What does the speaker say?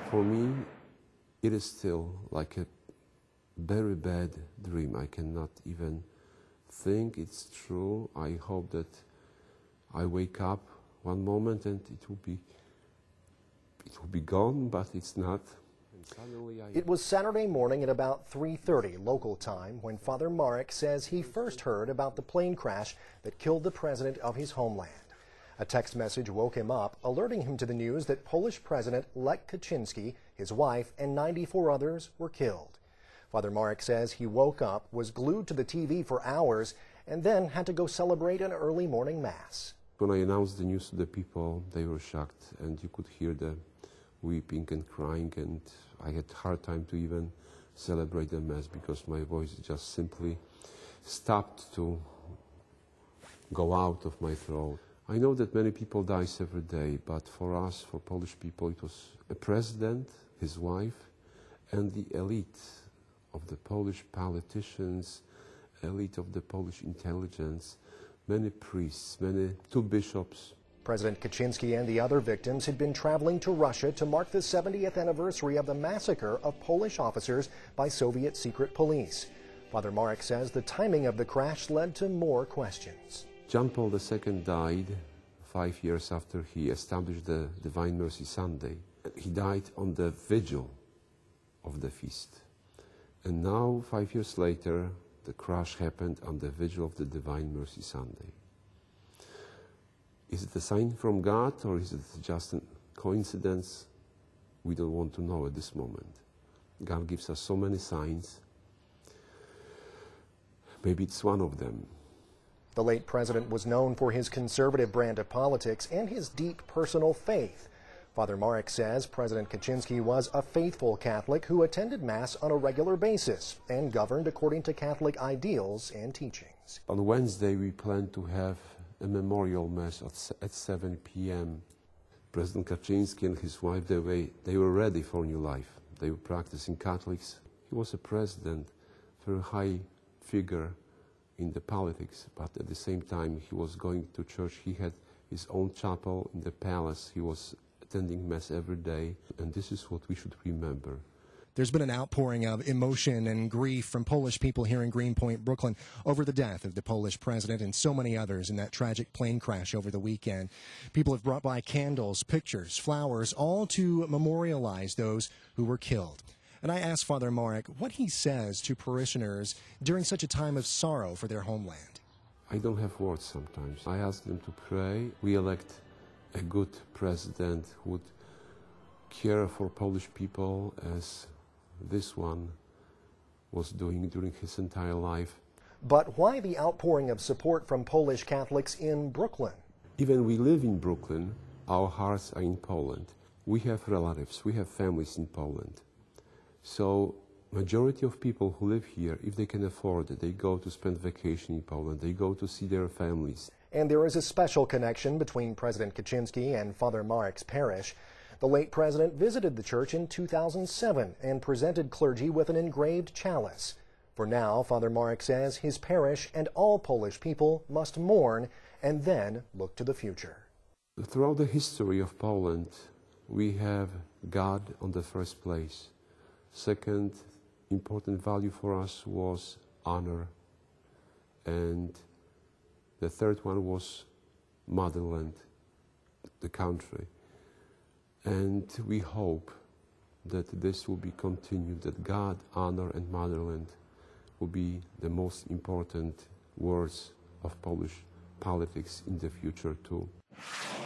For me, it is still like a very bad dream. I cannot even think it's true. I hope that I wake up one moment and it will be gone, but it's not. It was Saturday morning at about 3:30 local time when Father Marek says he first heard about the plane crash that killed the president of his homeland. A text message woke him up, alerting him to the news that Polish President Lech Kaczynski, his wife, and 94 others were killed. Father Marek says he woke up, was glued to the TV for hours, and then had to go celebrate an early morning mass. When I announced the news to the people, they were shocked, and you could hear the weeping and crying, and I had a hard time to even celebrate the mass because my voice just simply stopped to go out of my throat. I know that many people die every day, but for us, for Polish people, it was a president, his wife, and the elite of the Polish politicians, elite of the Polish intelligence, many priests, two bishops. President Kaczynski and the other victims had been traveling to Russia to mark the 70th anniversary of the massacre of Polish officers by Soviet secret police. Father Marek says the timing of the crash led to more questions. John Paul II died 5 years after he established the Divine Mercy Sunday. He died on the vigil of the feast. And now, 5 years later, the crash happened on the vigil of the Divine Mercy Sunday. Is it a sign from God, or is it just a coincidence? We don't want to know at this moment. God gives us so many signs. Maybe it's one of them. The late president was known for his conservative brand of politics and his deep personal faith. Father Marek says President Kaczynski was a faithful Catholic who attended Mass on a regular basis and governed according to Catholic ideals and teachings. On Wednesday, we plan to have a memorial Mass at 7 p.m. President Kaczynski and his wife, they were ready for new life. They were practicing Catholics. He was a president, very high figure in the politics, but at the same time he was going to church. He had his own chapel in the palace. He was attending Mass every day, and this is what we should remember. There's been an outpouring of emotion and grief from Polish people here in Greenpoint, Brooklyn, over the death of the Polish president and so many others in that tragic plane crash over the weekend. People have brought by candles, pictures, flowers, all to memorialize those who were killed. And I asked Father Marek what he says to parishioners during such a time of sorrow for their homeland. I don't have words sometimes. I ask them to pray. We elect a good president who would care for Polish people as this one was doing during his entire life. But why the outpouring of support from Polish Catholics in Brooklyn? Even we live in Brooklyn, our hearts are in Poland. We have relatives, we have families in Poland. So majority of people who live here, if they can afford it, they go to spend vacation in Poland, they go to see their families. And there is a special connection between President Kaczynski and Father Marek's parish. The late president visited the church in 2007 and presented clergy with an engraved chalice. For now, Father Marek says his parish and all Polish people must mourn and then look to the future. Throughout the history of Poland, we have God on the first place. Second important value for us was honor. And the third one was motherland, the country. And we hope that this will be continued, that God, honor, and motherland will be the most important words of Polish politics in the future too.